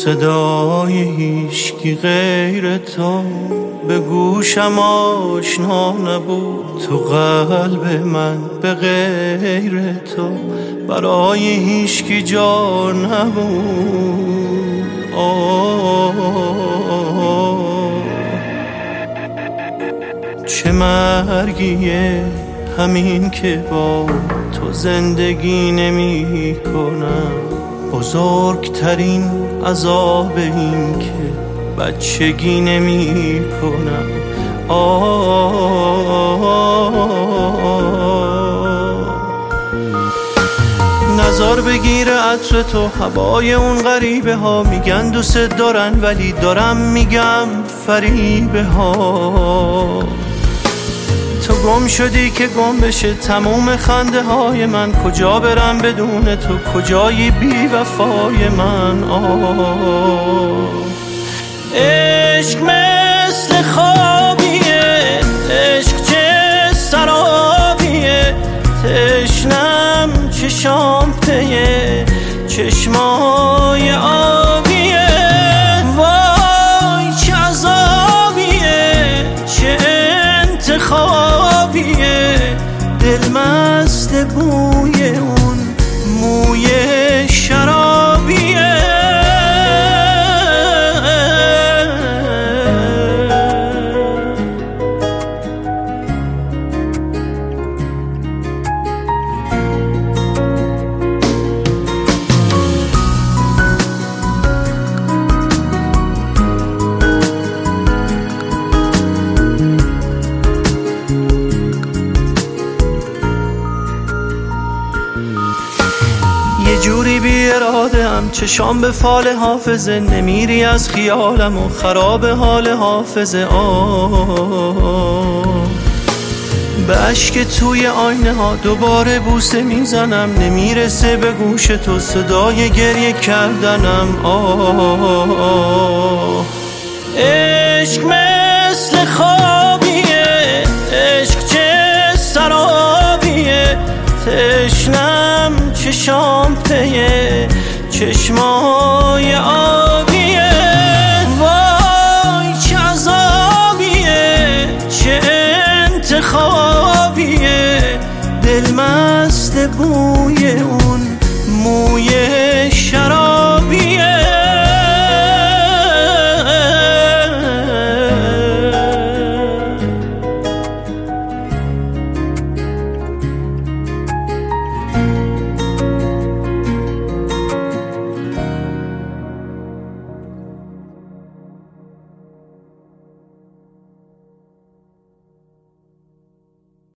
صدای هیچکی غیر تو به گوشم آشنا نبود، تو قلب من به غیر تو برای هیچکی جا نبود. چه مرگیه همین که با تو زندگی نمی کنم، بزرگترین عذاب این که بچگی نمی کنم. نظر بگیره عطر تو، هوای اون غریبه ها، میگن دوست دارن ولی دارم میگم فریبه ها. تو گم شدی که گم بشه تموم خنده های من، کجا برم بدون تو، کجایی بی وفای من. عشق مثل خوابیه، عشق چه سرابیه، تشنم چشام پیه چشمای آبیه. وای چه عذابیه، چه انتخابیه، دل مست بوی اون موی شرابیه. یه جوری بی اراده هم چشام به فال حافظه، نمیری از خیالم و خراب حال حافظه. به عشق توی آینه ها دوباره بوسه میزنم، نمیرسه به گوش تو صدای گریه کردنم. عشق مثل خوابیه، عشق چه سرابیه، تشنم چشام پیه چشمای آبیه. وای چه عذابیه، چه انتخابیه، دل مست بوی اون موی شراب.